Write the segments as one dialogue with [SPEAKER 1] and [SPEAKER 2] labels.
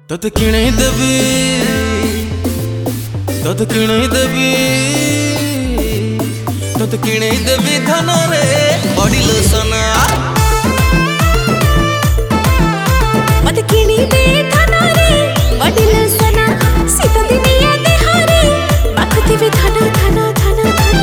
[SPEAKER 1] तोते किणे देवी तोते किणे देवी तोते किणे देवी धन रे बड़ी लोसना
[SPEAKER 2] मत किणी दे धन रे बड़ी लोसना सीता दिनिया देहारे माखती भी धन धन धन धन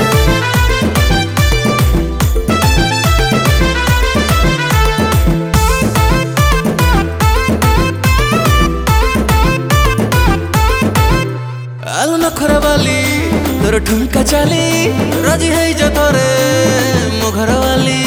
[SPEAKER 1] आलू नखरा वाली तोर ठुमका चाली राजी है जो तोरे मो घर वाली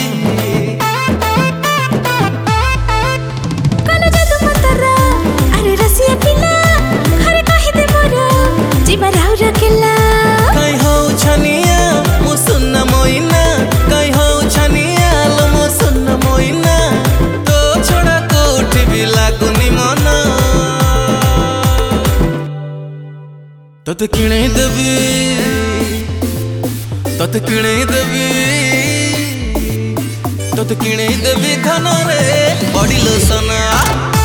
[SPEAKER 2] काला जादू मतरा अरे रसिया किला खरे काहे दे मोरा जीवा राव रखेला
[SPEAKER 1] कई हो छनिया मो सुन्न मोइना कई हो छनिया लो मो सुन्न मोइना तो छोड़ा कोठी भी लागुनी मना तोते किणे देवी तोते किणे देवी तोते किणे देवी धन रे बड़ी लोसना।